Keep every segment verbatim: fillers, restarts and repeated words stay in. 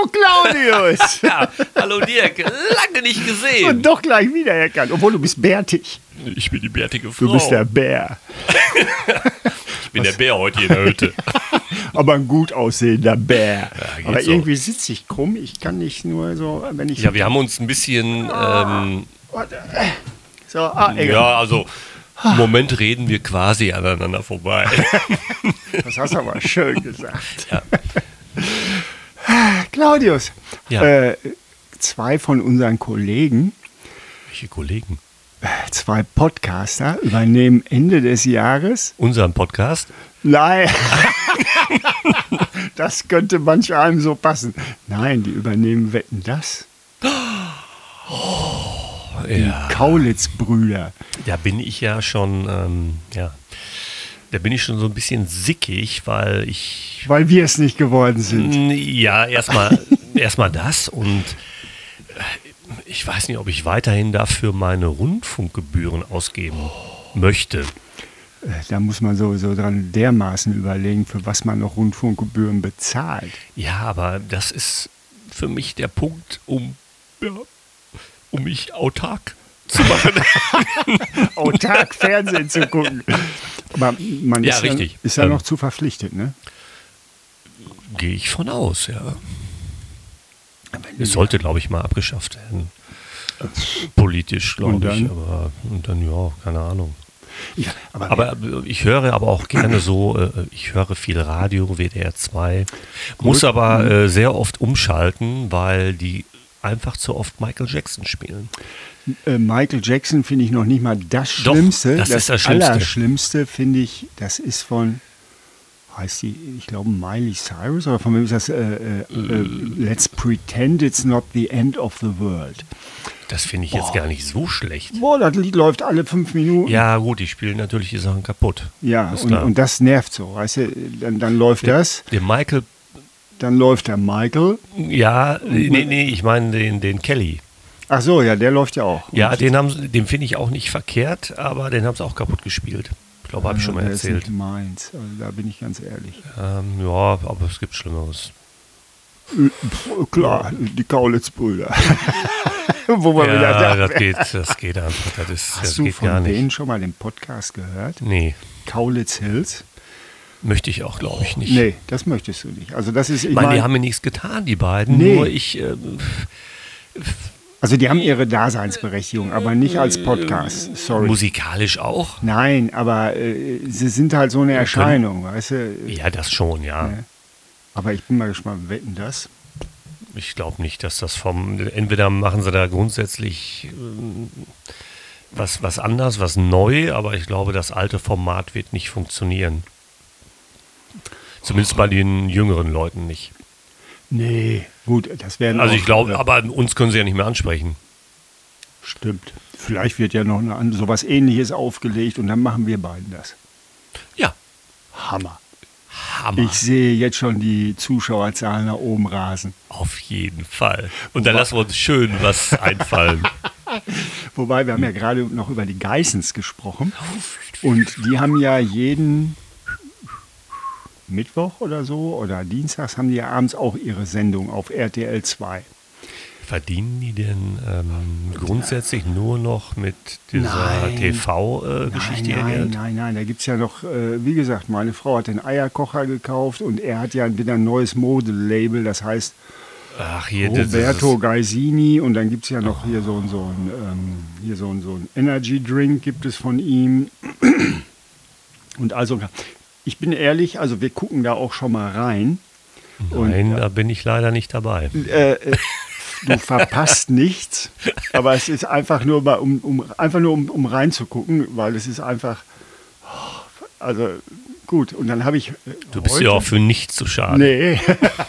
Claudius! Ja, hallo Dirk, lange nicht gesehen. Und doch gleich wiedererkannt, obwohl du bist bärtig. Ich bin die bärtige Frau. Du bist der Bär. Ich bin Was? der Bär heute hier in der Hütte. Aber ein gut aussehender Bär. Ja, Aber so. irgendwie sitze ich krumm. Ich kann nicht nur so, wenn ich... Ja, wir haben uns ein bisschen... Ähm, so, ah, egal. Ja, also im Moment reden wir quasi aneinander vorbei. Das hast du aber schön gesagt. Ja. Claudius, Ja. äh, zwei von unseren Kollegen, Welche Kollegen? zwei Podcaster übernehmen Ende des Jahres. Unseren Podcast? Nein, das könnte manch einem so passen. Nein, die übernehmen Wetten, das. Die Ja. Kaulitz-Brüder. Da bin ich ja schon, ähm, ja, da bin ich schon so ein bisschen sickig, weil ich, Weil wir es nicht geworden sind. ja, erstmal erstmal das und ich weiß nicht, ob ich weiterhin dafür meine Rundfunkgebühren ausgeben möchte. Äh, Da muss man sowieso dran dermaßen überlegen, für was man noch Rundfunkgebühren bezahlt. Ja, aber das ist für mich der Punkt, um, ja, um mich autark zu machen. Autark Fernsehen zu gucken. Aber man Ja, ist, richtig. Ja, ist ja Ähm, noch zu verpflichtet, ne? Gehe ich von aus, ja. Es sollte, glaube ich, mal abgeschafft werden. Politisch, Und glaube ich. dann? Aber und dann, ja, keine Ahnung. Ja, aber, Aber ich höre aber auch gerne so, äh, ich höre viel Radio, W D R zwei, muss aber äh, sehr oft umschalten, weil die einfach zu oft Michael Jackson spielen. äh, Michael Jackson finde ich noch nicht mal das Doch, Schlimmste. das ist das Schlimmste. Allerschlimmste finde ich, das ist von, heißt die, ich glaube Miley Cyrus, oder von wem ist das? Äh, äh, äh, Let's Pretend It's Not the End of the World. Das finde ich jetzt gar nicht so schlecht. Boah, das Lied läuft alle fünf Minuten. Ja gut, die spielen natürlich die Sachen kaputt. Ja, Ist und, klar. und das nervt so, weißt du, dann, dann läuft das, Der Michael, dann läuft der Michael. ja, nee, nee, ich meine den, den Kelly. Ach so, ja, der läuft ja auch. Ja, Und, den, haben, sie- den finde ich auch nicht verkehrt, aber den haben sie auch kaputt gespielt. Ich glaube, habe ich schon mal der erzählt. ist nicht meins, also da bin ich ganz ehrlich. Ähm, ja, aber es gibt Schlimmeres. Pff, Klar, die Kaulitz-Brüder. Wo wir wieder Ja, da das geht, das geht einfach. Das, ist, das Hast du geht gar von denen nicht. schon mal den Podcast gehört? Nee, Kaulitz Hills? möchte ich auch, glaube ich, nicht. Nee, das möchtest du nicht. Also das ist, ich Ich meine, die meine, haben mir nichts getan, die beiden. Nee. Nur ich, äh, also die haben ihre Daseinsberechtigung, aber nicht als Podcast. Sorry. musikalisch auch. Nein, aber äh, sie sind halt so eine Erscheinung, weißt du? Ja, das schon, ja. Ja. Aber ich bin mal gespannt, wetten das? Ich glaube nicht, dass das vom. Entweder machen sie da grundsätzlich ähm, was, was anders, was neu, aber ich glaube, das alte Format wird nicht funktionieren. Zumindest bei den jüngeren Leuten nicht. Nee, gut, das werden Also auch, ich glaube, äh, aber uns können sie ja nicht mehr ansprechen. Stimmt. Vielleicht wird ja noch eine, an- sowas Ähnliches aufgelegt und dann machen wir beiden das. Ja, Hammer. Hammer. Ich sehe jetzt schon die Zuschauerzahlen nach oben rasen. Auf jeden Fall. Und dann lassen wir uns schön was einfallen. Wobei, wir haben ja gerade noch über die Geissens gesprochen. Und die haben ja jeden Mittwoch oder so oder Dienstags haben die ja abends auch ihre Sendung auf R T L zwei. Verdienen die denn ähm, grundsätzlich nur noch mit dieser Nein. T V-Geschichte ihr nein, Geld? nein, nein, da gibt es ja noch, äh, wie gesagt, meine Frau hat den Eierkocher gekauft und er hat ja wieder ein neues Modelabel, das heißt Ach, hier, das Roberto ist, Gaisini und dann gibt es ja noch hier so, ein- so ein, ähm, hier so, ein- so ein Energy Drink gibt es von ihm. Und also, ich bin ehrlich, also wir gucken da auch schon mal rein. nein, da bin ich leider nicht dabei. Äh, äh, du verpasst nichts, aber es ist einfach nur, mal, um, um, einfach nur um, um reinzugucken, weil es ist einfach, oh, also gut. Und dann habe ich. Äh, Du bist heute, ja auch für nichts zu schade. Nee,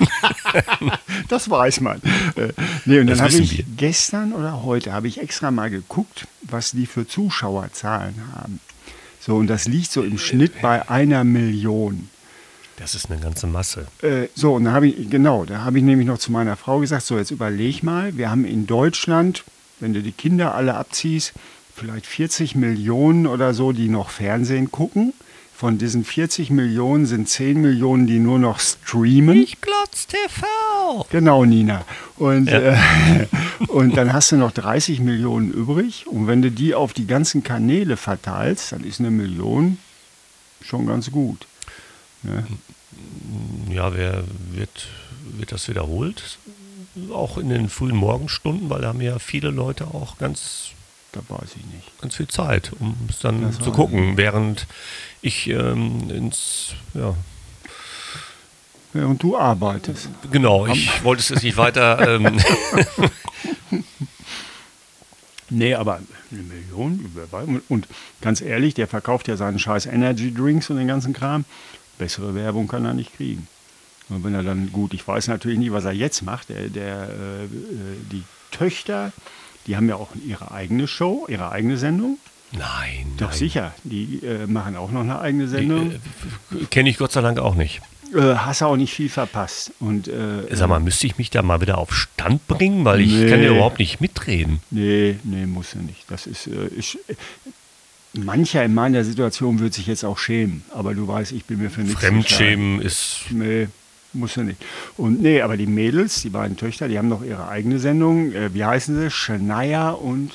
das weiß man. Äh, nee, und Das dann habe wissen ich wir. gestern oder heute habe ich extra mal geguckt, was die für Zuschauerzahlen haben. So, und das liegt so im Schnitt bei einer Million. Das ist eine ganze Masse. Äh, so, und da habe ich, genau, da habe ich nämlich noch zu meiner Frau gesagt, so jetzt überleg mal, wir haben in Deutschland, wenn du die Kinder alle abziehst, vielleicht vierzig Millionen oder so, die noch Fernsehen gucken. von diesen vierzig Millionen sind zehn Millionen, die nur noch streamen. Ich glotz T V. Genau, Nina. Und, Ja. äh, und dann hast du noch dreißig Millionen übrig. Und wenn du die auf die ganzen Kanäle verteilst, dann ist eine Million schon ganz gut. Ne? Ja, wer wird, wird das wiederholt? Auch in den frühen Morgenstunden, weil da haben ja viele Leute auch ganz, Da weiß ich nicht. ganz viel Zeit, um es dann Das zu weiß gucken, während ich ähm, ins, ja, Während du arbeitest. genau, ich wollte es jetzt nicht weiter, ähm, Nee, aber eine Million. Und ganz ehrlich, der verkauft ja seinen scheiß Energy Drinks und den ganzen Kram. Bessere Werbung kann er nicht kriegen. Und wenn er dann, gut, ich weiß natürlich nicht, was er jetzt macht. Der, der, äh, die Töchter, die haben ja auch ihre eigene Show, ihre eigene Sendung. nein, Doch nein. sicher, die äh, machen auch noch eine eigene Sendung. Äh, Kenne ich Gott sei Dank auch nicht. Äh, hast du auch nicht viel verpasst. Und, äh, Sag mal, müsste ich mich da mal wieder auf Stand bringen, weil ich Nee. kann ja überhaupt nicht mitreden. Nee, nee, muss er nicht. Das ist, äh, ich, äh, mancher in meiner Situation wird sich jetzt auch schämen, aber du weißt, ich bin mir für nichts Fremdschämen ist, zu schade. Nee, muss er nicht. Und nee, aber die Mädels, die beiden Töchter, die haben noch ihre eigene Sendung. Äh, wie heißen sie? Shania und...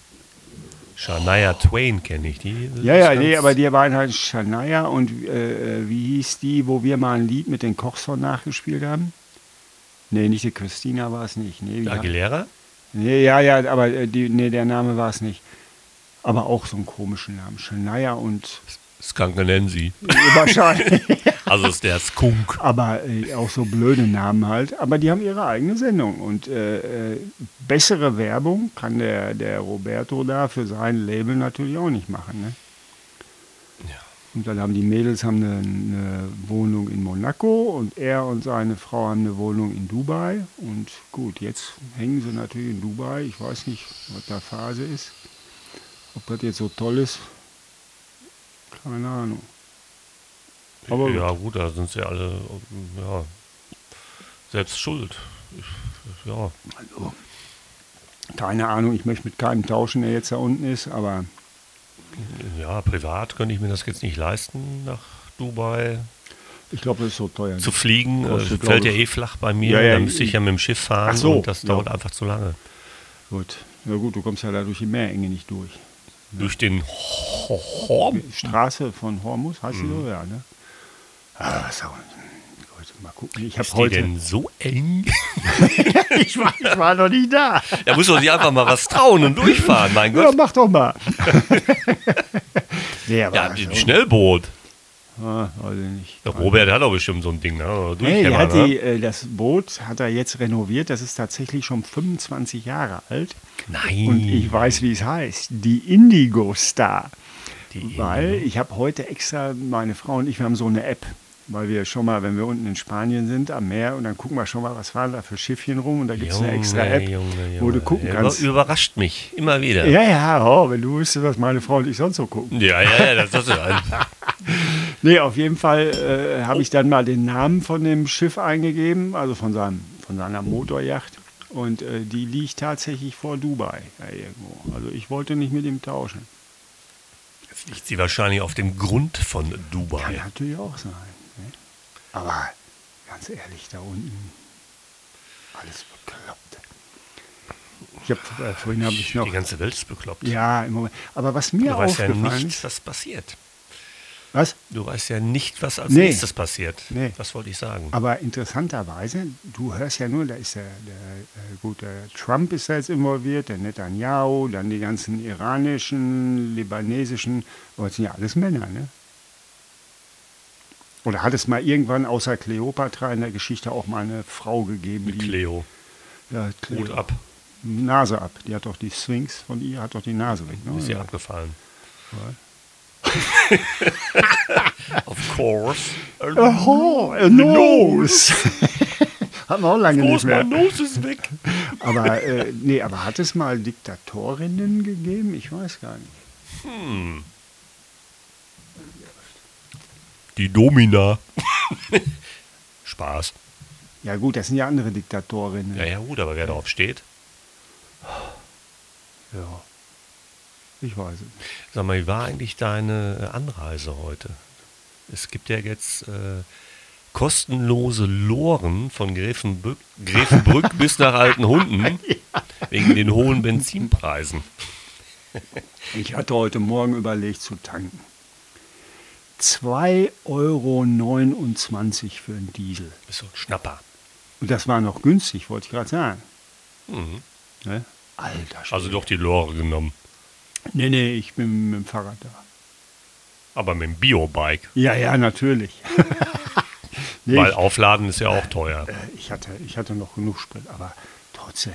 Shania Twain kenne ich, die. Ja, ist ja, ganz- nee, aber die beiden heißen Shania und äh, wie hieß die, wo wir mal ein Lied mit den Kochs von nachgespielt haben? Nee, nicht die Christina war es nicht. Nee, wie Aguilera? Nee, ja, ja, aber äh, die, nee, der Name war es nicht. Aber auch so einen komischen Namen. Shania und Skanke nennen sie. wahrscheinlich. Also ist der Skunk. Aber äh, auch so blöde Namen halt. Aber die haben ihre eigene Sendung. Und äh, äh, bessere Werbung kann der, der Roberto da für sein Label natürlich auch nicht machen. Ne? Ja. Und dann haben die Mädels haben eine, eine Wohnung in Monaco und er und seine Frau haben eine Wohnung in Dubai. Und gut, jetzt hängen sie natürlich in Dubai. Ich weiß nicht, was da Phase ist. Ob das jetzt so toll ist, keine Ahnung. Aber ja, gut, da sind sie alle ja, selbst schuld. Ich, ja. Also, keine Ahnung, ich möchte mit keinem tauschen, der jetzt da unten ist, aber ja, privat könnte ich mir das jetzt nicht leisten, nach Dubai ich glaube, das ist so teuer. zu fliegen. Äh, Kostet, fällt ja glaub ich- eh flach bei mir. Ja, ja, da müsste ich ja mit dem Schiff fahren Ach so, und das ja. dauert einfach zu lange. Gut. Ja gut, du kommst ja da durch die Meerenge nicht durch. Durch den Horm. Die Straße von Hormuz, heißt Mhm. die so? Ja, ne? Ah, so. Gut, mal gucken. Ich habe Ist die heute... denn so eng? ich, war, ich war noch nicht da. Da muss man sich einfach mal was trauen und durchfahren, mein Ja, Gott. mach doch mal. nee, aber Ja, also, ein Schnellboot. Ah, weiß ich nicht. Der Robert hat doch bestimmt so ein Ding, ne? Nee, der Durchhämmern, hat ne? die, äh, das Boot hat er jetzt renoviert. Das ist tatsächlich schon fünfundzwanzig Jahre alt. Nein. Und ich weiß, wie es heißt. Die Indigo Star. Die Weil ich habe heute extra, meine Frau und ich, wir haben so eine App. Weil wir schon mal, wenn wir unten in Spanien sind, am Meer, und dann gucken wir schon mal, was fahren da für Schiffchen rum. Und da gibt es eine extra App, Junge, wo du Junge. gucken Über- kannst. Überrascht mich, immer wieder. Ja, ja, oh, wenn du wüsstest, was meine Frau und ich sonst so gucken. Ja, ja, ja, das ist ein. Nee, auf jeden Fall äh, habe ich dann mal den Namen von dem Schiff eingegeben, also von, seinem, von seiner Motoryacht. Und äh, die liegt tatsächlich vor Dubai da irgendwo. Also ich wollte nicht mit ihm tauschen. Jetzt liegt sie wahrscheinlich auf dem Grund von Kann Dubai. natürlich auch sein. Ne? Aber ganz ehrlich, da unten alles bekloppt. Ich hab, äh, vorhin habe ich noch... Die ganze Welt ist bekloppt. Ja, im Moment. Aber was mir Du weißt ja aufgefallen nicht, ist... was passiert. Was? Du weißt ja nicht, was als Nee. nächstes passiert. Nee. Das wollte ich sagen. Aber interessanterweise, du hörst ja nur, da ist der, der, äh, gut, der Trump ist da jetzt involviert, der Netanyahu, dann die ganzen iranischen, libanesischen, aber das sind ja alles Männer, ne? Oder hat es mal irgendwann außer Kleopatra in der Geschichte auch mal eine Frau gegeben, Mit die... Cleo. Ja, Cleo. Hut ab. Nase ab. Die hat doch die Sphinx von ihr, hat doch die Nase weg, ne? Ist ja Ja. abgefallen. Of course. Oh, a nose. Haben wir auch lange nicht Groß, mehr. mein Nose ist weg. Aber, äh, nee, aber hat es mal Diktatorinnen gegeben? Ich weiß gar nicht. Hm. Die Domina. Spaß. Ja gut, das sind ja andere Diktatorinnen. Ja, ja, gut, aber wer darauf steht. Ja. Ich weiß es nicht. Sag mal, wie war eigentlich deine Anreise heute? Es gibt ja jetzt äh, kostenlose Loren von Gräfenbrück, Gräfenbrück bis nach Altenhunden wegen den hohen Benzinpreisen. Ich hatte heute Morgen überlegt zu tanken. zwei Euro neunundzwanzig für einen Diesel. Ist so ein Schnapper. Und das war noch günstig, wollte ich gerade sagen. Mhm. Ne? Alter Schwede. Also doch die Lore genommen. Nee, nee, ich bin mit dem Fahrrad da. Aber mit dem Biobike. Ja, ja, natürlich. nee, Weil ich, Aufladen ist ja auch teuer. äh, ich, hatte, ich hatte noch genug Sprit, aber trotzdem.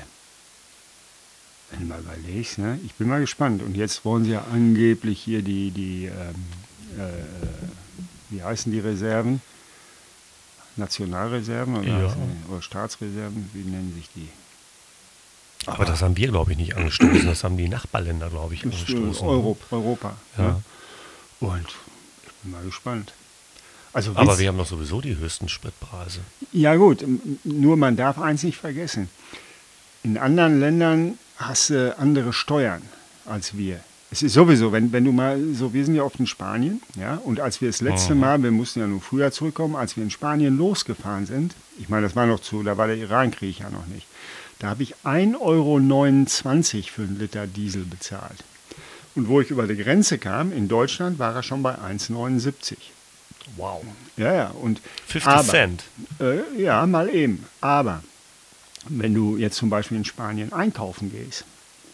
Wenn du mal überlegst, ne? Ich bin mal gespannt. Und jetzt wollen sie ja angeblich hier die, die ähm, äh, wie heißen die Reserven? Nationalreserven oder, Ja. heißen die, oder Staatsreserven, wie nennen sich die? Aber das haben wir, glaube ich, nicht angestoßen. Das haben die Nachbarländer, glaube ich, Das ist, äh, angestoßen. Euro, Europa. Ja. Ne? Und ich bin mal gespannt. Also Aber Witz- wir haben doch sowieso die höchsten Spritpreise. Ja gut, m- nur man darf eins nicht vergessen. In anderen Ländern hast du andere Steuern als wir. Es ist sowieso, wenn, wenn du mal, so wir sind ja oft in Spanien, ja, und als wir das letzte Mhm. Mal, wir mussten ja nur früher zurückkommen, als wir in Spanien losgefahren sind, ich meine, das war noch zu, da war der Irankrieg ja noch nicht, da habe ich ein Euro neunundzwanzig für einen Liter Diesel bezahlt. Und wo ich über die Grenze kam, in Deutschland, war er schon bei eins neunundsiebzig. Wow. Ja, ja, und fünfzig aber, Cent. Äh, ja, mal eben. Aber wenn du jetzt zum Beispiel in Spanien einkaufen gehst,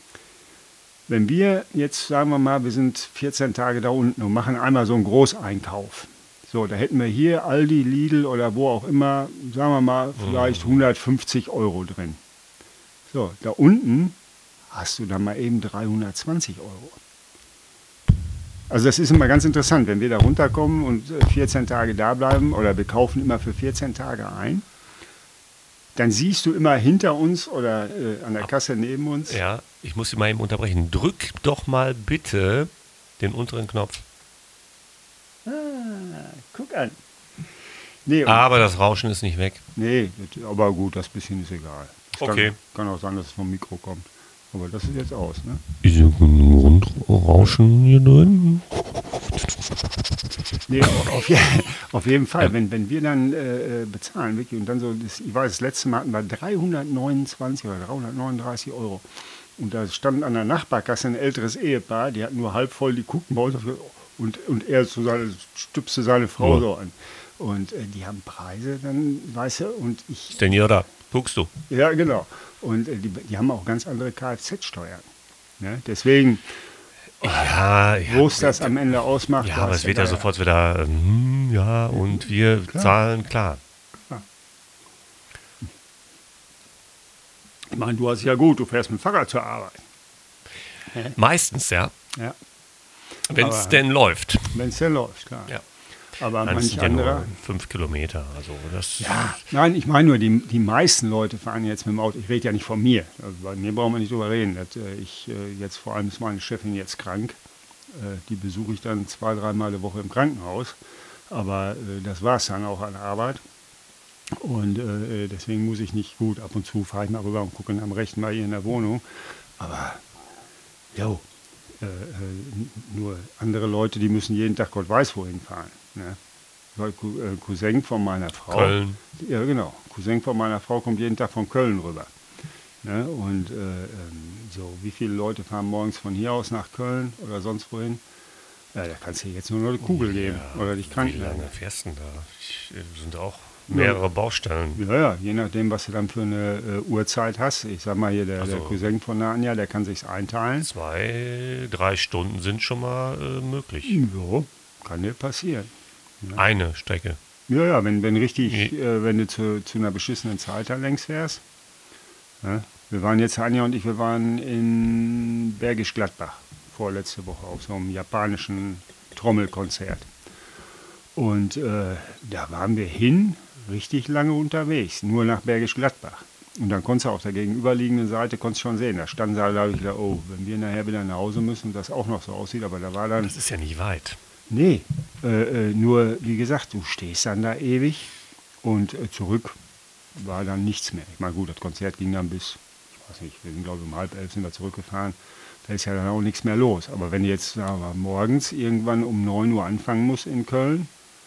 wenn wir jetzt, sagen wir mal, wir sind vierzehn Tage da unten und machen einmal so einen Großeinkauf. So, da hätten wir hier Aldi, Lidl oder wo auch immer, sagen wir mal, vielleicht hundertfünfzig Euro drin. So, da unten hast du dann mal eben dreihundertzwanzig Euro. Also das ist immer ganz interessant, wenn wir da runterkommen und äh, vierzehn Tage da bleiben oder wir kaufen immer für vierzehn Tage ein, dann siehst du immer hinter uns oder äh, an der Kasse neben uns. Ja, ich muss Sie mal eben unterbrechen. Drück doch mal bitte den unteren Knopf. Ah, guck an. Nee, und, Aber das Rauschen ist nicht weg. nee, das- aber gut, das bisschen ist egal. Es Okay. Kann, kann auch sein, dass es vom Mikro kommt. Aber das ist jetzt aus, ne? Ist ein Grundrauschen hier drin? Nee, auf, je, auf jeden Fall, wenn, wenn wir dann äh, äh, bezahlen, wirklich, und dann so, das, ich weiß, das letzte Mal hatten wir dreihundertneunundzwanzig oder dreihundertneununddreißig Euro. Und da stand an der Nachbarkasse ein älteres Ehepaar, die hatten nur halb voll, die guckten bei uns auf, und, und er so seine, stüpste seine Frau Ja. so an. Und äh, die haben Preise, dann, weißt du, und ich, Senora, guckst du? ja, genau. Und äh, die, die haben auch ganz andere Kfz-Steuern. Ne? Deswegen, Ja, ja. wo es das am Ende ausmacht. Ja, aber weiß es der wird ja Geier. sofort wieder, hm, ja, und wir Klar. zahlen, klar. Ich meine, du hast ja gut, du fährst mit dem Fahrrad zur Arbeit. Meistens, ja, Ja, wenn es Aber- denn läuft. wenn es ja läuft, klar. Ja. Aber Dann manch sind ja nur anderer. fünf Kilometer. Also das Ja, nein, ich meine nur, die, die meisten Leute fahren jetzt mit dem Auto. Ich rede ja nicht von mir. Also bei mir brauchen wir nicht drüber reden. Das, äh, ich, äh, jetzt vor allem ist meine Chefin jetzt krank. Äh, die besuche ich dann zwei, dreimal die Woche im Krankenhaus. Aber äh, das war es dann auch an der Arbeit. Und äh, deswegen muss ich nicht gut, ab und zu fahre ich mal rüber und gucke am Rechten mal hier in der Wohnung. Aber, jo, äh, äh, nur andere Leute, die müssen jeden Tag Gott weiß wohin fahren. Ne? Weil Cou- äh, Cousin von meiner Frau. Köln. Ja, genau. Cousin von meiner Frau kommt jeden Tag von Köln rüber. Ne? Und äh, ähm, so, wie viele Leute fahren morgens von hier aus nach Köln oder sonst wohin? Ja, da kannst du jetzt nur noch eine Kugel geben oder dich krank Wie melden. lange fährst du denn da? Ich, äh, sind auch mehrere Baustellen. Ja, ja, je nachdem, was du dann für eine äh, Uhrzeit hast. Ich sag mal hier, der, der Also- Cousin von der Anja, der kann sich's einteilen. Zwei, drei Stunden sind schon mal äh, möglich. Ja, kann dir passieren. Eine Strecke. Ja, ja, wenn, wenn richtig, Nee. äh, wenn du zu, zu einer beschissenen Zeit da längs fährst. Ja, wir waren jetzt, Anja und ich, wir waren in Bergisch Gladbach vorletzte Woche auf so einem japanischen Trommelkonzert. Und äh, da waren wir hin, richtig lange unterwegs, nur nach Bergisch Gladbach. Und dann konntest du auf der gegenüberliegenden Seite konntest du schon sehen, da standen sie, da habe ich gedacht, oh, wenn wir nachher wieder nach Hause müssen und das auch noch so aussieht, aber da war dann, Das ist ja nicht weit. nee, äh, äh, nur wie gesagt, du stehst dann da ewig und äh, zurück war dann nichts mehr. Ich meine, gut, das Konzert ging dann bis, ich weiß nicht, wir sind glaube ich um halb elf sind wir zurückgefahren, da ist ja dann auch nichts mehr los. Aber wenn du jetzt sagen wir, mal, morgens irgendwann um neun Uhr anfangen musst in Köln,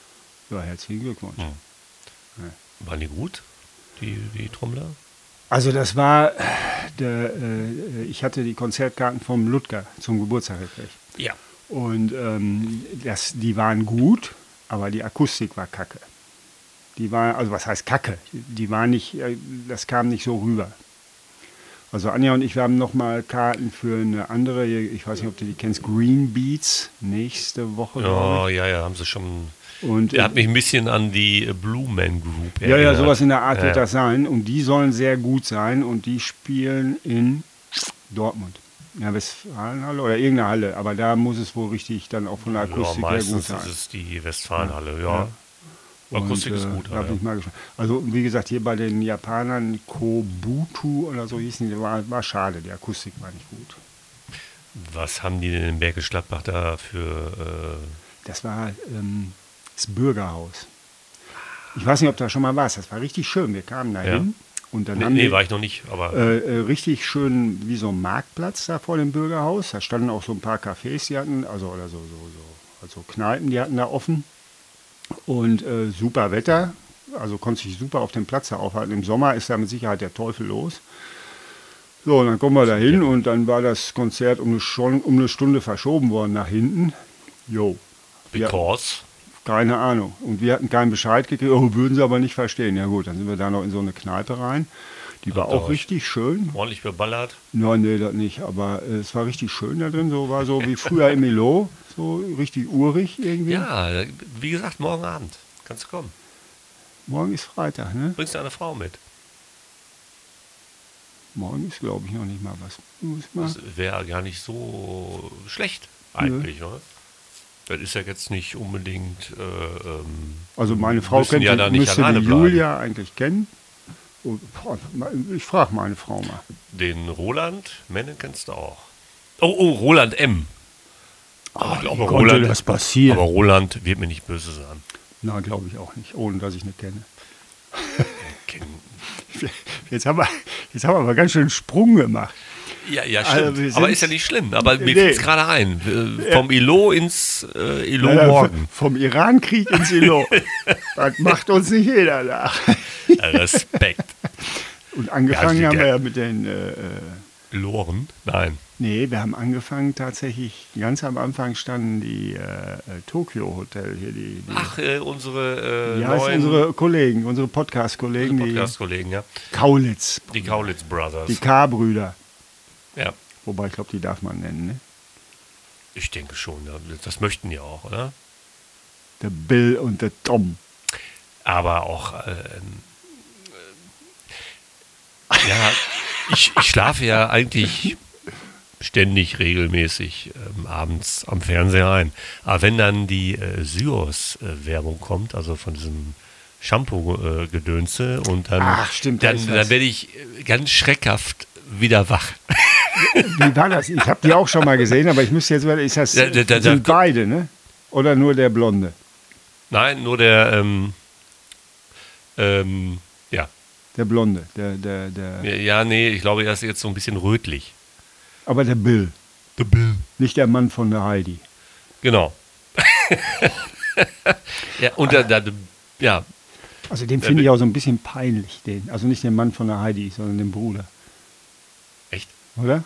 Ja, herzlichen Glückwunsch. Hm. Ja. Waren die gut, die, die Trommler? Also das war, der, äh, ich hatte die Konzertkarten vom Ludger zum Geburtstag gekriegt. Ja. Und ähm, das, die waren gut, aber die Akustik war kacke. Die war, also was heißt kacke? Die war nicht, das kam nicht so rüber. Also Anja und ich, wir haben nochmal Karten für eine andere, ich weiß nicht, ob du die kennst, Green Beats, nächste Woche. Oh, ja, ja, haben sie schon. Und, Der hat mich ein bisschen an die Blue Man Group Ja, erinnert. ja, sowas in der Art ja. wird das sein. Und die sollen sehr gut sein und die spielen in Dortmund. Ja, Westfalenhalle oder irgendeine Halle, aber da muss es wohl richtig dann auch von der Akustik ja, her gut meistens sein. ist es die Westfalenhalle, ja. Ja. Akustik Und, ist äh, gut. da bin Ja. ich mal gespannt. Also wie gesagt, hier bei den Japanern Kobutu oder so hießen die, war, war schade, die Akustik war nicht gut. Was haben die denn in Bergisch Gladbach da für... Das war ähm, das Bürgerhaus. Ich weiß nicht, ob du da schon mal warst, das war richtig schön. Wir kamen da Ja. hin und dann Äh, haben nee, die, war ich noch nicht, aber... äh, äh, richtig schön wie so ein Marktplatz da vor dem Bürgerhaus. Da standen auch so ein paar Cafés, die hatten, also oder so, so, so also Kneipen, die hatten da offen. Und äh, super Wetter, also konnte sich super auf dem Platz da aufhalten. Im Sommer ist da mit Sicherheit der Teufel los. So, und dann kommen wir da hin und dann war das Konzert um eine, schon, um eine Stunde verschoben worden nach hinten. Jo. Because... Keine Ahnung. Und wir hatten keinen Bescheid gekriegt, oh, würden sie aber nicht verstehen. Ja gut, dann sind wir da noch in so eine Kneipe rein. Die war Habt ihr auch euch richtig schön. ordentlich beballert. Nein, nee, das nicht. Aber äh, es war richtig schön da drin. So war so wie früher im Elo. So richtig urig irgendwie. Ja, wie gesagt, morgen Abend. Kannst du kommen. Morgen ist Freitag, ne? Bringst du eine Frau mit? Morgen ist, glaube ich, noch nicht mal was. Muss mal. Das wäre gar nicht so schlecht eigentlich, ja. Oder? Das ist ja jetzt nicht unbedingt... Äh, ähm, Also meine Frau müssen kennt ja die, da nicht müsste alleine die bleiben. Julia eigentlich kennen. Und, boah, ich frage meine Frau mal. Den Roland Menne kennst du auch. Oh, oh, Roland M. Ach, ich glaube, wie konnte Roland, das passieren? aber Roland wird mir nicht böse sein. Nein, glaube ich auch nicht, ohne dass ich ihn kenne. Ken- Jetzt haben wir, jetzt haben wir aber ganz schön einen Sprung gemacht. Ja, ja, Also, stimmt. wir aber sind- ist ja nicht schlimm. Aber mir Nee. fällt es gerade ein. Äh, Vom Ilo ins äh, Ilo Ja, morgen. vom Iran-Krieg ins Ilo. Das macht uns nicht jeder nach. Respekt. Und angefangen Ja, die- haben wir der- ja mit den... Äh, äh, Loren? Nein. nee, wir haben angefangen tatsächlich, ganz am Anfang standen die äh, äh, Tokyo Hotel hier, die... die Ach, äh, unsere äh, wie heißen neuen unsere Kollegen, unsere Podcast-Kollegen, die Podcast-Kollegen, ja. Kaulitz, Die Kaulitz Brothers. die K-Brüder. ja, Wobei, ich glaube, die darf man nennen, ne? ich denke schon. ja. Das möchten die auch, oder? Der Bill und der Tom. Aber auch, ähm, äh, ja, ich, ich schlafe ja eigentlich ständig, regelmäßig ähm, abends am Fernseher ein. Aber wenn dann die äh, Syros-Werbung kommt, also von diesem Shampoo-Gedönse, und dann, Ach, stimmt, da dann, ist dann was. werde ich äh, ganz schreckhaft wieder wach. Wie war das? Ich habe die auch schon mal gesehen, aber ich müsste jetzt, ist das, Da- da- da- sind da- beide, ne? Oder nur der Blonde? Nein, nur der, ähm, ähm, ja. Der Blonde, der, der, der, Ja, ja, nee, ich glaube, er ist jetzt so ein bisschen rötlich. aber der Bill, Der Bill. nicht der Mann von der Heidi. Genau. ja, und da, da, ja, Also den finde ich auch so ein bisschen peinlich, den. Also nicht den Mann von der Heidi, sondern den Bruder, echt. oder?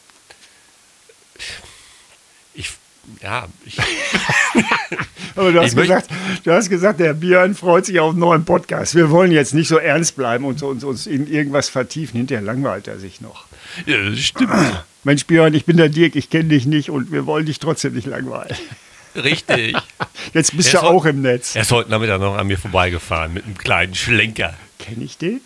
Ich, ja, ich, Aber du hast, Ich möcht- gesagt, du hast gesagt, der Björn freut sich auf einen neuen Podcast. Wir wollen jetzt nicht so ernst bleiben und uns, uns in irgendwas vertiefen. Hinterher langweilt er sich noch. ja, das stimmt. Mensch Björn, ich bin der Dirk, ich kenne dich nicht und wir wollen dich trotzdem nicht langweilen. Richtig. Jetzt bist Er du ist heu- auch im Netz. Er ist heute Nachmittag noch an mir vorbeigefahren mit einem kleinen Schlenker. Kenne ich den?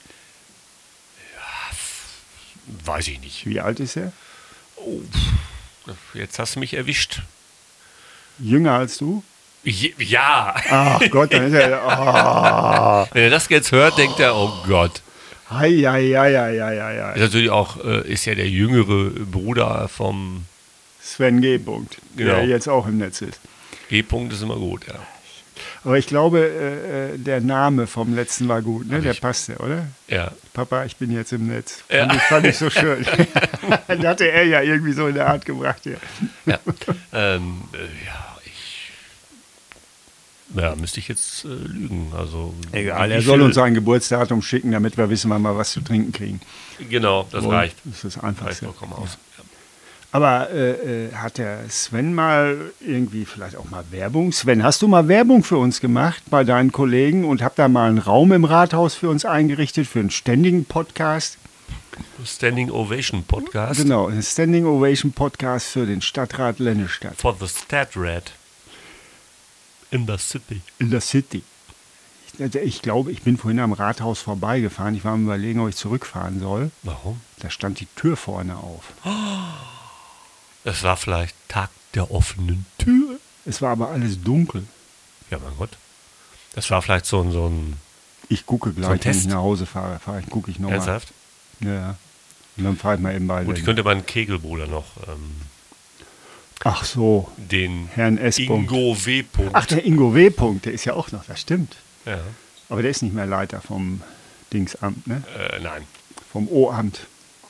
Weiß ich nicht. Wie alt ist er? Oh, jetzt hast du mich erwischt. Jünger als du? Je- Ja, Ach Gott, dann ist er. Oh. wenn er das jetzt hört, denkt er, oh Gott. Hei, hei, hei, hei, hei, hei. Ist natürlich auch, äh, ist ja der jüngere Bruder vom Sven G. Punkt, Genau. der jetzt auch im Netz ist. G-Punkt, ist immer gut, ja. Aber ich glaube, äh, äh, der Name vom letzten war gut, ne? Der ich- passte, oder? Ja, Papa, ich bin jetzt im Netz. Ja. Fand, ich, fand ich so schön. Das hatte er ja irgendwie so in der Art gebracht hier. ja. ähm, äh, ja, ich Ja, müsste ich jetzt äh, lügen. Also, Egal, wie er soll viel- uns sein Geburtsdatum schicken, damit wir wissen, wann wir was zu trinken kriegen. Genau, das So, reicht. Das ist das Reicht Einfachste. vollkommen aus. Ja. Aber äh, äh, hat der Sven mal irgendwie vielleicht auch mal Werbung? Sven, hast du mal Werbung für uns gemacht bei deinen Kollegen und hab da mal einen Raum im Rathaus für uns eingerichtet, für einen ständigen Podcast? Standing Ovation Podcast Genau, ein Standing Ovation Podcast für den Stadtrat Lennestadt for the Stadtrat in the city. in der City. Ich, ich glaube, ich bin vorhin am Rathaus vorbeigefahren. Ich war am Überlegen, ob ich zurückfahren soll. Warum? Da stand die Tür vorne auf. Es war vielleicht Tag der offenen Tür. Es war aber alles dunkel. Ja, mein Gott. Das war vielleicht so ein, so ein Ich gucke So ein gleich, wenn Test? ich nach Hause fahre. fahre ich, gucke ich nochmal. Ernsthaft? Ja, ja. Und dann fahre ich mal eben bei Gut, ich den- könnte meinen Kegelbruder noch ähm, Ach so, den Herrn S. Ingo W. Punkt. Ach, der Ingo W. Punkt, der ist ja auch noch, das stimmt. Ja. Aber der ist nicht mehr Leiter vom Dingsamt, ne? Äh, nein. Vom O-Amt.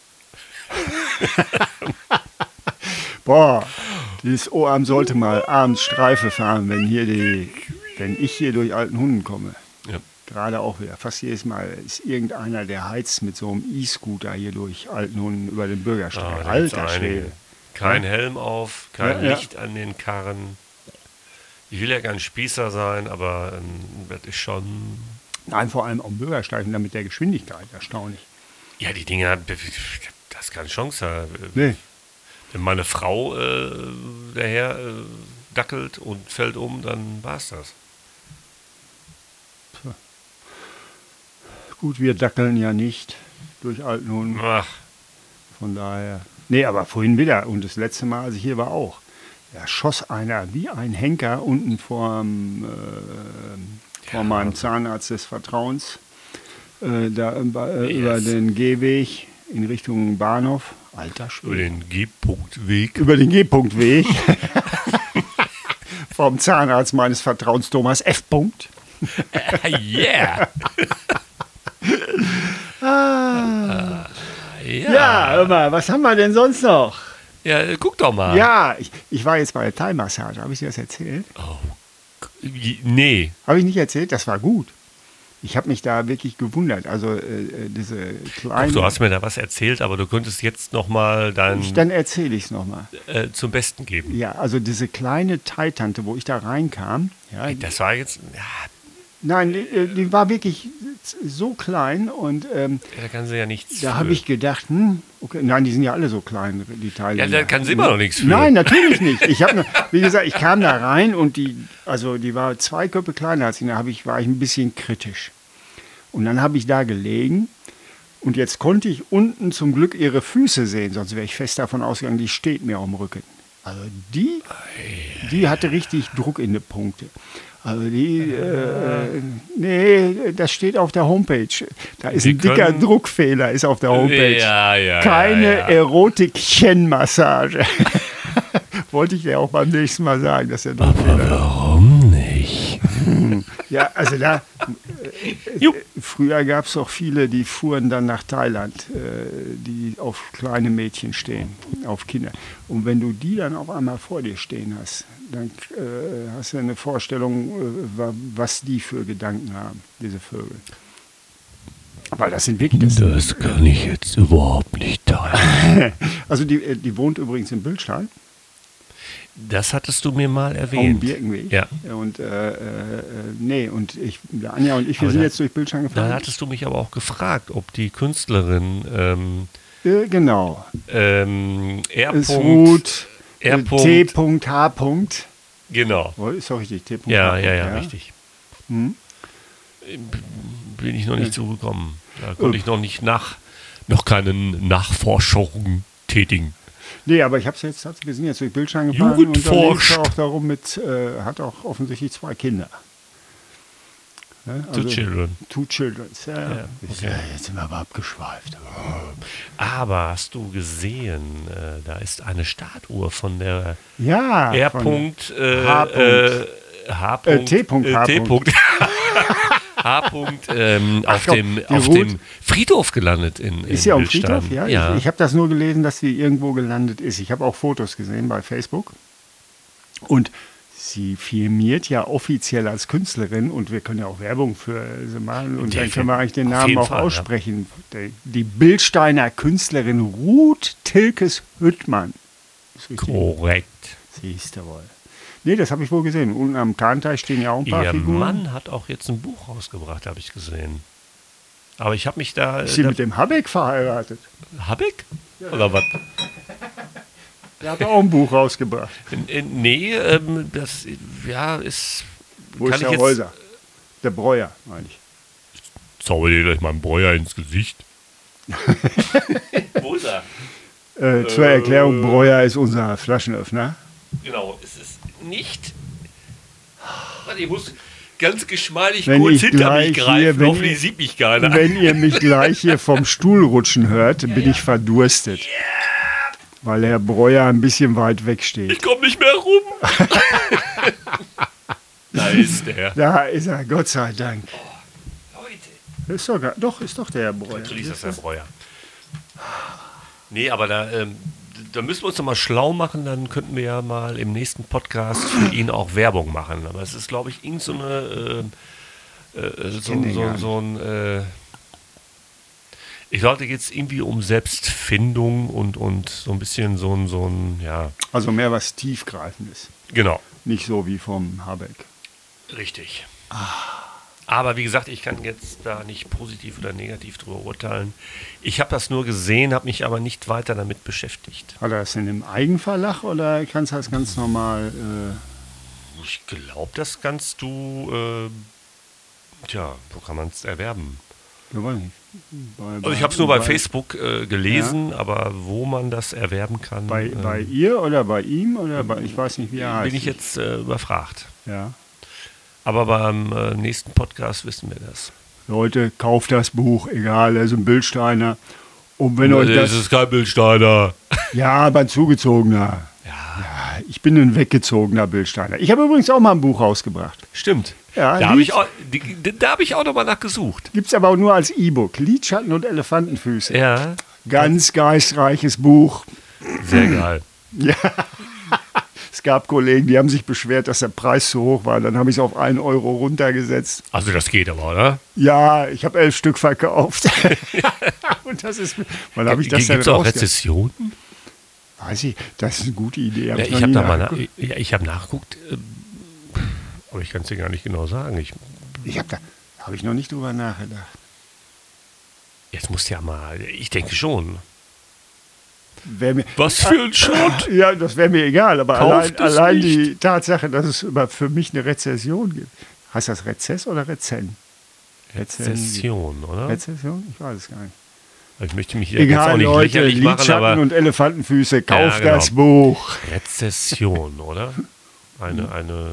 Boah, dieses O-Amt sollte mal abends Streife fahren, wenn hier die, wenn ich hier durch Altenhunden komme. Ja. Gerade auch wieder. Fast jedes Mal ist irgendeiner, der heizt mit so einem E-Scooter hier durch Altenhunden über den Ah, Bürgersteig. da gibt's Alter einige. Schwede. Kein Helm auf, kein Ja, ja. Licht an den Karren. Ich will ja kein Spießer sein, aber ähm, das ist schon. Nein, vor allem am Bürgersteig und dann mit der Geschwindigkeit. Erstaunlich. Ja, die Dinger, das ist keine Chance. Da. Nee. Wenn meine Frau äh, daher äh, dackelt und fällt um, dann war's das. Gut, wir dackeln ja nicht durch Altenhunden. Ach, Von daher. Nee, aber vorhin wieder. Und das letzte Mal, als ich hier war, auch. Da schoss einer wie ein Henker unten vorm, äh, vor Ja. meinem Zahnarzt des Vertrauens. Äh, da äh, Yes. über den Gehweg in Richtung Bahnhof. Alter über Schwede. den G-Punkt-Weg. Über den G-Punkt-Weg. Vom Zahnarzt meines Vertrauens, Thomas F. Punkt. Yeah! Ah. Ja. Ja, hör mal, was haben wir denn sonst noch? Ja, äh, guck doch mal. Ja, ich, ich war jetzt bei der Thai-Massage. Habe ich dir das erzählt? Oh, g- nee. Habe ich nicht erzählt? Das war gut. Ich habe mich da wirklich gewundert. Also äh, äh, diese Doch, kleinen... du hast mir da was erzählt, aber du könntest jetzt noch mal dein Dann erzähle ich es nochmal. äh, zum Besten geben. Ja, also diese kleine Thai-Tante, wo ich da reinkam, ja, Das war jetzt, ja, nein, die, die war wirklich so klein und ähm, da kann sie ja nichts da für. habe ich gedacht, hm, okay, nein, die sind ja alle so klein, die Thailänder. Ja, da kann sie immer noch nichts für. Nein, natürlich nicht. Ich habe, wie gesagt, ich kam da rein und die, also die war zwei Köpfe kleiner als ich. Da habe ich, war ich ein bisschen kritisch. Und dann habe ich da gelegen und jetzt konnte ich unten zum Glück ihre Füße sehen, sonst wäre ich fest davon ausgegangen, die steht mir am Rücken. Also die, die hatte richtig Druck in die Punkte. Also die, äh, nee, das steht auf der Homepage. Da ist Wir ein dicker können- Druckfehler, ist auf der Homepage. Ja, ja, Keine ja, ja. Erotikchen-Massage. Wollte ich dir auch beim nächsten Mal sagen, dass der Druckfehler. Warum nicht? Ja, also da, Jupp. früher gab es auch viele, die fuhren dann nach Thailand, äh, die auf kleine Mädchen stehen, auf Kinder. Und wenn du die dann auf einmal vor dir stehen hast, dann äh, hast du eine Vorstellung, äh, wa- was die für Gedanken haben, diese Vögel. Weil das sind wirklich... Das Das kann ich jetzt überhaupt nicht teilen. also die, äh, die wohnt übrigens in Bülstein, Das hattest du mir mal auf dem erwähnt. Birkenweg. Ja. Und äh, äh, nee, und ich, der Anja und ich, wir Aber sind da- jetzt durch Bülstein Da gefahren. hattest du mich aber auch gefragt, ob die Künstlerin ähm, Äh, genau. ähm, R. Es ruht R. äh, T H. Genau. Oh, ist doch richtig, T H. Ja, ja, ja, richtig. Hm? Bin ich noch nicht zugekommen. Da konnte ich noch nicht nach, noch keinen Nachforschungen tätigen. Nee, aber ich habe es jetzt, wir sind jetzt durch Bildschirm gefahren und da Jugendforscht. ging es auch darum mit, äh, hat auch offensichtlich zwei Kinder. Ne? Two children. Two children, ja. Ja, ja. okay. Jetzt sind wir aber abgeschweift. Aber hast du gesehen, äh, da ist eine Statue von der Ja. R. von- Äh, H. äh, H. Äh, T. H. T. H. Ähm, auf komm, dem, die auf ruht- dem Friedhof gelandet in, in Ist sie auf dem Bildstein. Friedhof? Ja. ja. Ich, ich habe das nur gelesen, dass sie irgendwo gelandet ist. Ich habe auch Fotos gesehen bei Facebook. Und sie firmiert ja offiziell als Künstlerin und wir können ja auch Werbung für sie machen und dann können wir eigentlich den Auf Namen jeden auch Fall, aussprechen. Die, die Bildsteiner Künstlerin Ruth Tilkes-Hüttmann. Ist richtig. Korrekt. Siehst du wohl. Nee, das habe ich wohl gesehen. Unten am Kahnteich stehen ja auch ein paar Ihr Figuren. Mann hat auch jetzt ein Buch rausgebracht, habe ich gesehen. Aber ich habe mich da... Ist sie da mit dem Habeck verheiratet? Habeck? Oder was? Der hat auch ein Buch rausgebracht. Äh, Nee, ähm, das ja, ist... Wo kann ist der ich jetzt- Häuser? Der Breuer, meine ich. Zauber dir gleich mal einen Breuer ins Gesicht. Wo ist er? Äh, zur Erklärung, Breuer ist unser Flaschenöffner. Genau, es ist nicht... Warte, ich muss ganz geschmeidig Wenn kurz ich hinter gleich mich hier, greifen, wenn hoffentlich ihr- sieht mich keiner. Wenn ihr mich gleich hier vom Stuhl rutschen hört, bin ich verdurstet. Weil Herr Breuer ein bisschen weit weg Ich steht. komme nicht mehr rum. Da ist der. Da ist er, Gott sei Dank. Leute. Ist doch, gar- doch, ist doch der Herr Breuer. Natürlich ist das der Breuer. Nee, aber da, ähm, da müssen wir uns noch mal schlau machen, dann könnten wir ja mal im nächsten Podcast für ihn auch Werbung machen. Aber es ist, glaube ich, irgend so eine, äh, äh, so, kenn den so, gar so, ein, äh, ich glaube, da geht es irgendwie um Selbstfindung und, und so ein bisschen so ein, so ein, ja, Also mehr was Tiefgreifendes. genau, Nicht so wie vom Habeck. richtig. Aber wie gesagt, ich kann jetzt da nicht positiv oder negativ drüber urteilen. Ich habe das nur gesehen, habe mich aber nicht weiter damit beschäftigt. Hat er das in einem Eigenverlag oder kannst du das ganz normal... Äh, Ich glaube, das kannst du, äh, tja, wo kann man es erwerben? ja, weiß nicht. Bei, Also ich habe es nur bei bei, Facebook äh, gelesen, aber wo man das erwerben kann, Bei, äh, bei ihr oder bei ihm oder bei... Ich weiß nicht, wie er heißt. bin ich jetzt äh, überfragt. Ja. Aber beim äh, nächsten Podcast wissen wir das. Leute, kauft das Buch, egal, er ist ein Bildsteiner. Und wenn euch das das... ist kein Bildsteiner. Ja, aber ein zugezogener. Ja, Ich bin ein weggezogener Bildsteiner. Ich habe übrigens auch mal ein Buch rausgebracht. stimmt. Ja, da habe Lied- ich, auch- die- da hab ich auch nochmal nachgesucht. Gibt es aber auch nur als E-Book. Lidschatten und Elefantenfüße. Ja, Ganz geistreiches Buch. sehr geil. Es gab Kollegen, die haben sich beschwert, dass der Preis zu hoch war. Dann habe ich es auf einen Euro runtergesetzt. Also das geht aber, oder? Ja, ich habe elf Stück verkauft. Und das ist... Wann habe ich das Gibt es denn auch rausge- Rezessionen? Weiß ich, das ist eine gute Idee. Hab Ja, ich ich noch habe nie da mal nach, nachgeguckt. ja, ich hab nachgeguckt, äh, aber ich kann es dir gar nicht genau sagen. Ich, Ich habe da habe ich noch nicht drüber nachgedacht. jetzt musst du ja mal, ich denke schon. Wär mir, Was für ein Schrott! ja, das wäre mir egal, aber Kauft allein, es allein nicht. die Tatsache, dass es über, für mich eine Rezession gibt. Heißt das Rezess oder Rezen? Rezession, oder? Rezession? Ich weiß es gar nicht. Ich möchte mich hier jetzt auch Egal, nicht Leute, lächerlich machen, Lidschatten aber und Elefantenfüße, kauft genau. das Buch. Rezession, oder? Eine, eine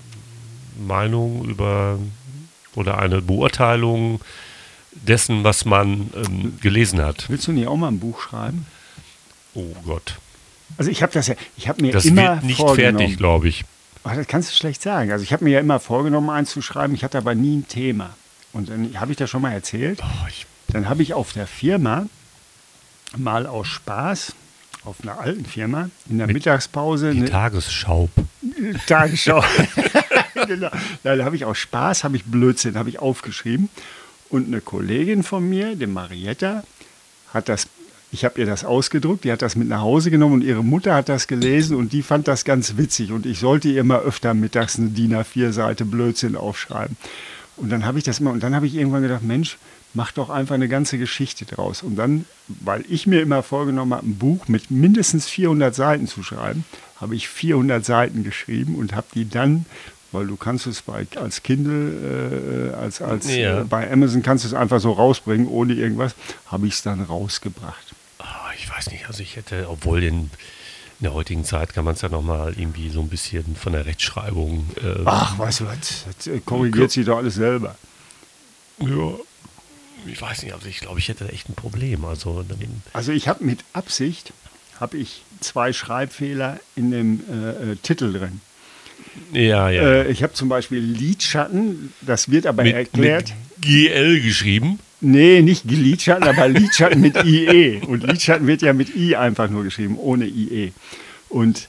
Meinung über oder eine Beurteilung dessen, was man ähm, gelesen hat. Willst du nicht auch mal ein Buch schreiben? Oh Gott. Also ich habe das ja, ich habe mir Das immer wird nicht vorgenommen. fertig, glaube ich. Ach, das kannst du schlecht sagen. Also ich habe mir ja immer vorgenommen, eins zu schreiben. Ich hatte aber nie ein Thema. Und dann habe ich das schon mal erzählt. Oh, ich, Dann habe ich auf der Firma mal aus Spaß, auf einer alten Firma, in der Mittagspause die eine Tagesschau. Tagesschau. Genau. Da habe ich aus Spaß, habe ich Blödsinn, habe ich aufgeschrieben. Und eine Kollegin von mir, die Marietta, hat das, ich habe ihr das ausgedruckt, die hat das mit nach Hause genommen und ihre Mutter hat das gelesen und die fand das ganz witzig. Und ich sollte ihr immer öfter mittags eine D I N A vier Seite Blödsinn aufschreiben. Und dann habe ich das immer, und dann habe ich irgendwann gedacht, Mensch, mach doch einfach eine ganze Geschichte draus. Und dann, weil ich mir immer vorgenommen habe, ein Buch mit mindestens vierhundert Seiten zu schreiben, habe ich vierhundert Seiten geschrieben und habe die dann, weil du kannst es bei, als Kindle, äh, als, als Ja. äh, bei Amazon kannst du es einfach so rausbringen, ohne irgendwas, habe ich es dann rausgebracht. Oh, ich weiß nicht, also ich hätte, obwohl in, in der heutigen Zeit kann man es ja nochmal irgendwie so ein bisschen von der Rechtschreibung. Äh, Ach, weißt du was, das äh, korrigiert sich doch alles selber. ja. Ich weiß nicht, also ich glaube, ich hätte da echt ein Problem. Also dann, Also ich habe mit Absicht, habe ich zwei Schreibfehler in dem äh, äh, Titel drin. ja, ja. Äh, ich habe zum Beispiel Lidschatten, das wird aber mit, erklärt. mit G L geschrieben. Nee, nicht Lidschatten, aber Lidschatten mit I E. Und Lidschatten wird ja mit I einfach nur geschrieben, ohne I E. Und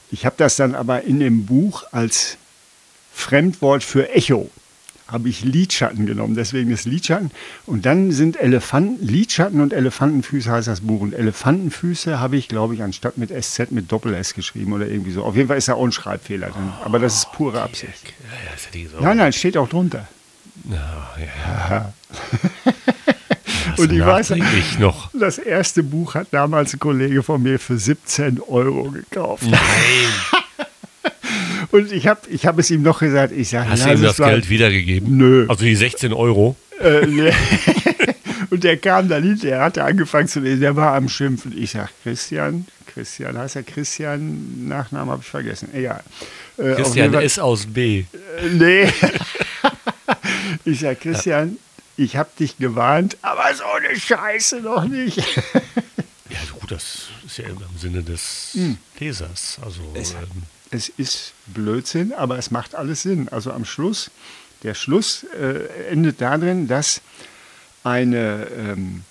Ich habe das dann aber in dem Buch als Fremdwort für Echo, habe ich Lidschatten genommen, deswegen ist Lidschatten. Und dann sind Elefanten, Lidschatten und Elefantenfüße heißt das Buch. Und Elefantenfüße habe ich, glaube ich, anstatt mit S Z mit Doppel-S geschrieben oder irgendwie so. Auf jeden Fall ist da auch ein Schreibfehler drin. Aber das ist pure Absicht. Ja, ja, ist ja die so. Nein, nein, steht auch drunter. Ja, ja. Und ich weiß, ich noch. das erste Buch hat damals ein Kollege von mir für siebzehn Euro gekauft. Nein. Und ich habe ich hab es ihm noch gesagt, ich sage, Hast du ihm das Geld wiedergegeben? Nö. Also die sechzehn Euro? Äh, nee. Und der kam dann hinterher, hatte angefangen zu lesen, der war am Schimpfen. Ich sage, Christian, Christian, heißt er Christian, Nachnamen habe ich vergessen, egal. Äh, Christian ist aus B. Äh, nee. Ich sage, Christian, ich habe dich gewarnt, aber so eine Scheiße noch nicht. Ja gut, das ist ja immer im Sinne des Hm. Lesers. Also Es- ähm, Es ist Blödsinn, aber es macht alles Sinn. Also am Schluss, der Schluss äh, endet darin, dass eine ähm,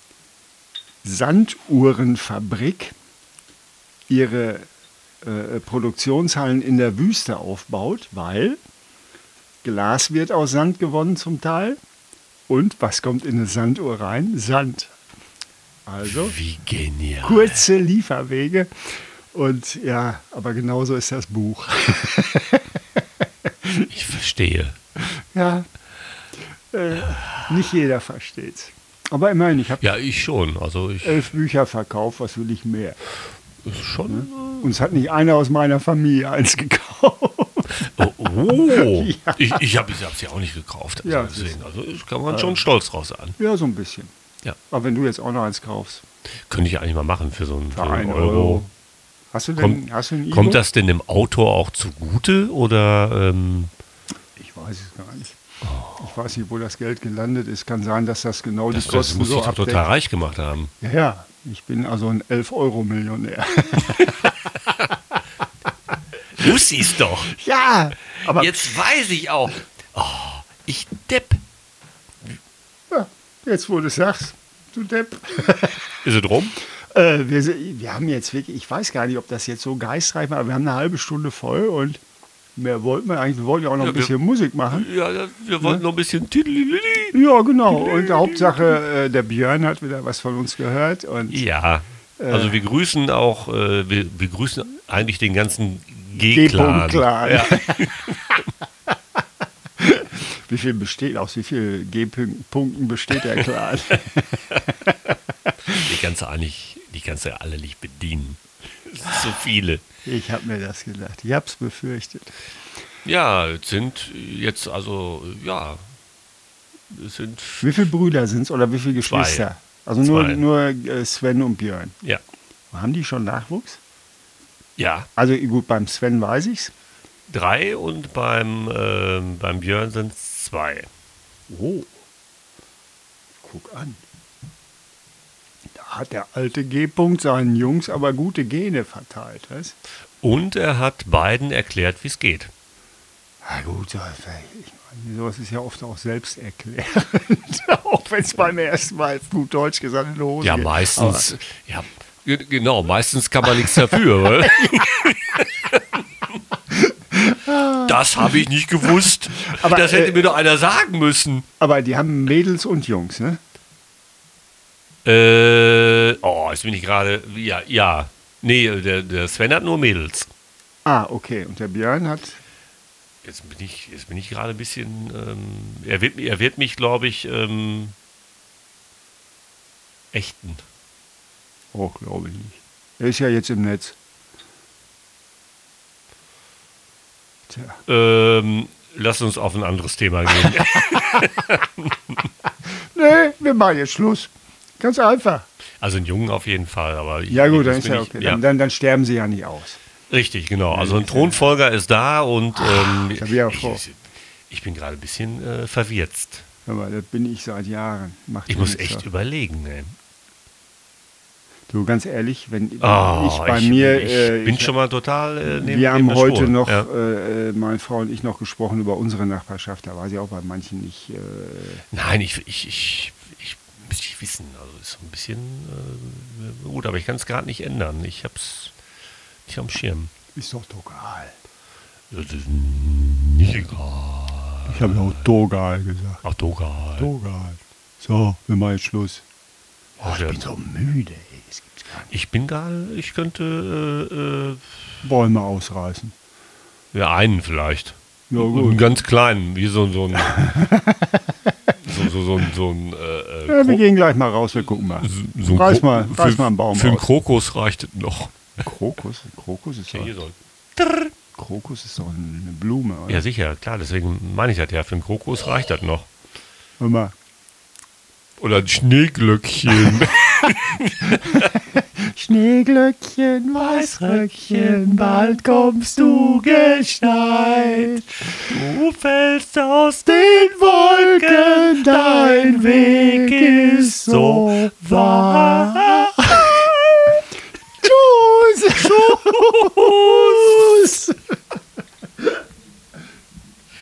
Sanduhrenfabrik ihre äh, Produktionshallen in der Wüste aufbaut, weil Glas wird aus Sand gewonnen zum Teil. Und was kommt in eine Sanduhr rein? Sand. Also wie genial. kurze Lieferwege. Und ja, aber genauso ist das Buch. Ich verstehe. Ja, äh, nicht jeder versteht's. Aber immerhin, ich habe Ja, ich schon. Also ich elf Bücher verkauft, was will ich mehr? ist schon. Und es hat nicht einer aus meiner Familie eins gekauft. Oh, oh. Ja. ich, ich habe es ja auch nicht gekauft. Also Ja, deswegen, also das kann man schon stolz draus sein. Ja, so ein bisschen. Ja. Aber wenn du jetzt auch noch eins kaufst, Könnte ich eigentlich mal machen für so einen, für für einen einen Euro. Euro. Hast du denn Kommt- hast du ein Kommt E-Book? das denn dem Autor auch zugute oder ähm, Ich weiß es gar nicht. Ich weiß nicht, wo das Geld gelandet ist. Kann sein, dass das genau das, die das Kosten muss so dich doch abdeckt. total reich gemacht haben? Ja, ja, ich bin also ein elf Euro Millionär. Wusst's doch. Ja, aber Jetzt weiß ich auch. Oh, ich Depp. ja, jetzt wo du es sagst, du Depp. Ist es rum? Äh, wir, si- wir haben jetzt wirklich, ich weiß gar nicht, ob das jetzt so geistreich war, aber wir haben eine halbe Stunde voll und mehr wollten wir eigentlich, wir wollten ja auch noch Ja, ein wir- bisschen Musik machen. Ja, ja, wir wollten noch ein bisschen. Tiddlilili. Ja, genau. Und Hauptsache, äh, der Björn hat wieder was von uns gehört. Und Ja, also wir grüßen auch, äh, wir, wir grüßen eigentlich den ganzen G-Clan. G-Clan. Ja. wie viel besteht, aus wie vielen G-Punkten besteht der Clan? Die kannst du eigentlich, die kannst du ja alle nicht bedienen. Es sind so viele. Ich habe mir das gedacht. Ich habe es befürchtet. Ja, es sind jetzt also, ja, es sind, Wie viele Brüder sind es oder wie viele Zwei. Geschwister? Also nur, Zwei. nur äh, Sven und Björn. ja, Haben die schon Nachwuchs? ja, Also gut, beim Sven weiß ich's. drei und beim, ähm, beim Björn sind es zwei. Oh. Guck an. Da hat der alte G-Punkt seinen Jungs aber gute Gene verteilt. Was? Und er hat beiden erklärt, wie es geht. Na gut, so- ich meine, sowas ist ja oft auch selbsterklärend. Auch wenn es beim ersten Mal auf gut Deutsch gesagt in die Hose Ja, geht. meistens, ja, ge- genau, meistens kann man nichts dafür. Weil das habe ich nicht gewusst. Aber, das hätte äh, mir doch einer sagen müssen. Aber, aber die haben Mädels und Jungs, ne? Äh, oh, jetzt bin ich gerade, ja, ja. Nee, der, der Sven hat nur Mädels. Ah, okay. Und der Björn hat. Jetzt bin ich, jetzt bin ich gerade ein bisschen, ähm, er, wird, er wird mich, glaube ich, ähm, ächten. Oh, glaube ich nicht. Er ist ja jetzt im Netz. Tja. Ähm, lass uns auf ein anderes Thema gehen. Nee, wir machen jetzt Schluss. Ganz einfach. Also einen Jungen auf jeden Fall, aber ich, Ja, gut, dann das ist bin ja ich- okay. Dann, dann, dann sterben sie ja nicht aus. Richtig, genau. Also ein Thronfolger ist da und ähm, da bin ich auch ich, froh. ich bin gerade ein bisschen äh, verwirrt. Aber das bin ich seit Jahren. Macht Ich ja muss nichts, echt ja. überlegen. Ey. Du, ganz ehrlich, wenn Oh, ich bei ich, mir. ich äh, bin ich- schon mal total äh, neben, Wir neben haben der heute Spur. noch, Ja. äh, äh, meine Frau und ich, noch gesprochen über unsere Nachbarschaft. Da war sie auch bei manchen nicht. Äh, Nein, ich, ich, ich, ich müsste ich wissen. Also ist so ein bisschen äh, gut, aber ich kann es gerade nicht ändern. Ich habe es nicht am Schirm. Ist doch egal. Das ist nicht egal. Ich habe ja auch Dogal gesagt. Ach, Dogal. Dogal. So, wir machen jetzt Schluss. Oh, Ja, ich der- bin so müde, ey. Das gibt's gar nicht. Ich bin gar, ich könnte, Bäume ausreißen. äh, äh, ja, einen vielleicht. Ja, Einen gut. ganz kleinen, wie so, so ein, so, so, so, ein- so ein, äh, Ja, wir äh, gehen gleich mal raus, wir gucken mal. so, so ein Reiß Kro- mal, reiß für, mal einen Baum Für einen aus. Krokus reicht es noch. Krokus? Krokus ist doch, Hier so. Krokus ist doch eine Blume, oder? Ja, sicher, klar, deswegen meine ich das ja. Für einen Krokus reicht das noch. Hör mal. Oder ein Schneeglöckchen. Schneeglöckchen, Weißröckchen, bald kommst du geschneit. Du fällst aus Den Wolken, dein Weg ist so weit. Tschüss.